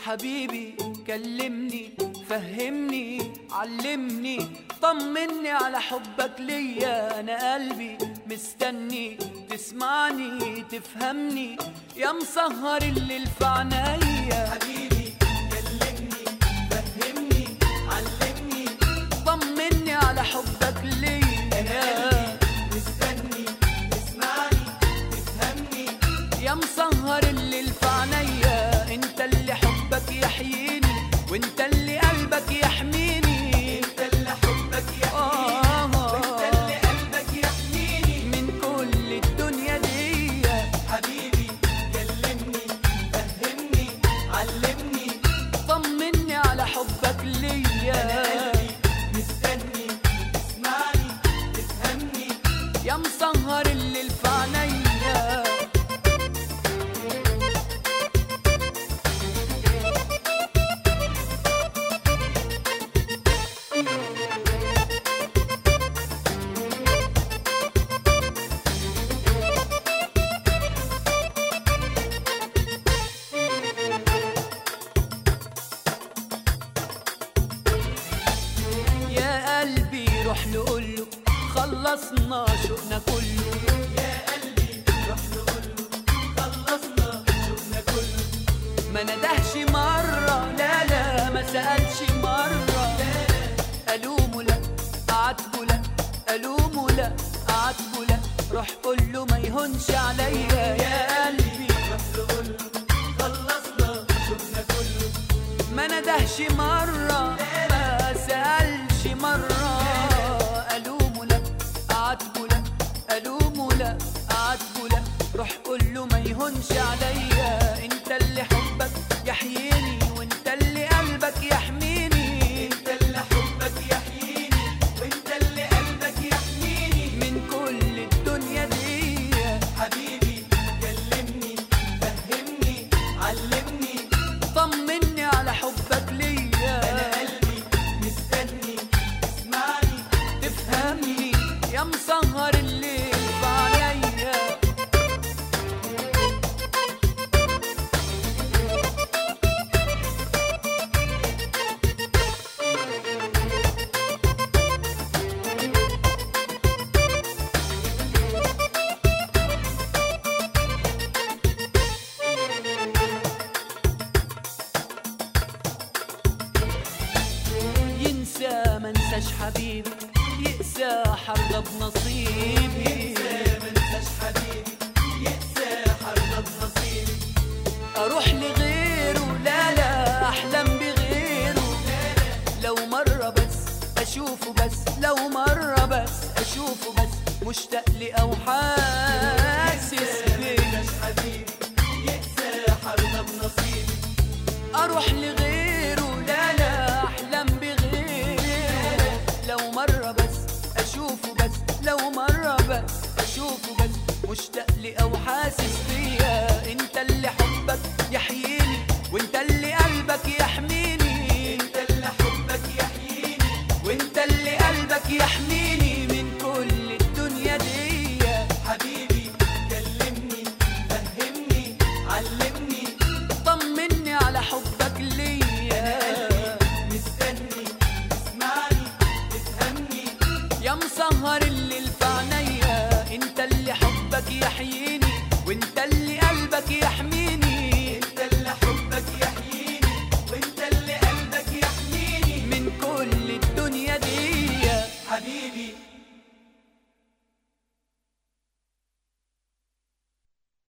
حبيبي كلمني فهمني علمني طمني على حبك ليا، انا قلبي مستني تسمعني تفهمني يا مسهر الليل في عنايا. حبيبي كلمني فهمني علمني طمني على حبك ليا، انا قلبي مستني تسمعني تفهمني يا مسهر الليل في عنايا. انت اللي حبك يحييني وانت اللي قلبك يحميني، انت اللي حبك يحميني وانت اللي قلبك يحميني من كل الدنيا دي. حبيبي كلمني فهمني علمني طمني على حبك ليا، انا قلبي مستني تسمعني تفهمني يا مسهر الليل في عنايا. يا قلبي روح له قوله خلصنا شوقنا كله، يا قلبي روح له قوله خلصنا شوقنا كله. ما ندهش مرة لا لا ما سألش مرة، ألومه لا أعاتبه لا ألومه لا أعاتبه لا، روح قوله ما يهونش عليا. يا قلبي روح له قوله خلصنا شوقنا كله. ما ندهش مرة ما سألش مرة، ألومه لا أعاتبه لا ألومه لا أعاتبه لا، روح قوله ما يهونش عليا. انت اللي حبك يحييني وانت اللي قلبك يحميني، انت اللي حبك يحييني وانت اللي قلبك يحميني من كل الدنيا دي. حبيبي كلمني فهمني علمني طمني على حبك ليا، انا قلبي مستني تسمعني تفهمني يا مسهر الليل في عنايا. ينسى منساش حبيبي يقسى حرضى بنصيبي، ما انساش حبيبي يقسى حرضى بنصيبي. اروح لغيره لا لا احلم بغيره، لو مرة بس اشوفه بس لو مرة بس اشوفه بس مشتاق لي او حاسس بيه. منساش حبيبي يقسى حرضى بنصيبي. اروح لغيره لا لا احلم بغيره، لو مرة بس اشوفه بس لو مرة بس اشوفه بس مشتاق لي او حاسس بيا. انت اللي حبك يحييني وانت اللي قلبك يحميني، انت اللي حبك يحييني وانت اللي قلبك يحميني من كل الدنيا دي. حبيبي كلمني فهمني علمني طمني على حبك ليا، مستني تسمعني تفهمني يا مسهر الليل في عنايا. انت اللي حبك يحييني